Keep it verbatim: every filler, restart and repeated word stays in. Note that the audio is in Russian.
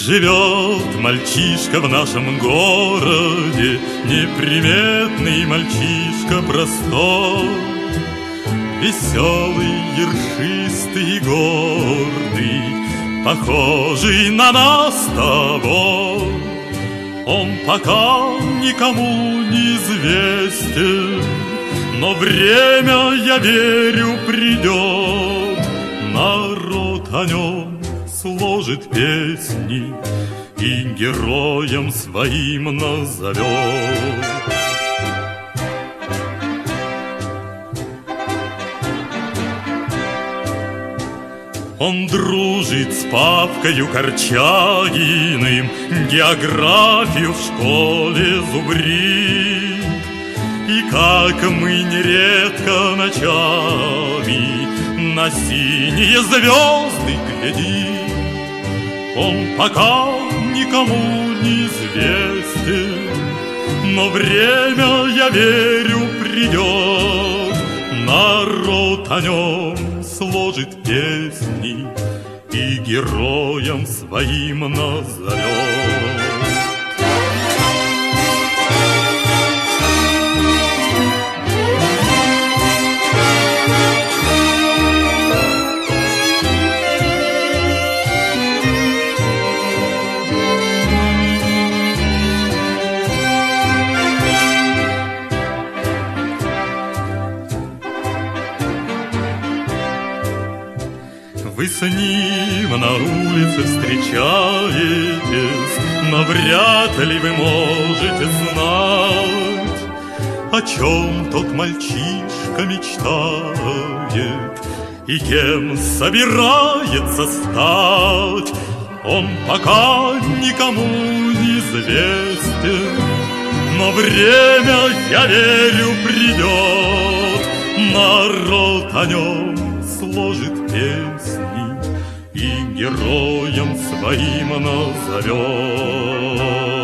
Живет мальчишка в нашем городе, неприметный мальчишка простой, веселый, ершистый и гордый, похожий на нас с тобой. Он пока никому не известен, но время, я верю, придет. Народ о нем сложит песни и героем своим назовет. Он дружит с Павкою Корчагиным, географию в школе зубрит. И как мы нередко ночами на синие звезды глядим, он пока никому не известен, но время, я верю, придет. Народ о нем сложит песни и героем своим назовет. Вы с ним на улице встречаетесь, но вряд ли вы можете знать, о чем тот мальчишка мечтает и кем собирается стать. Он пока никому не известен, но время, я верю, придет. Народ о нем сложит песни и героем своим назовет.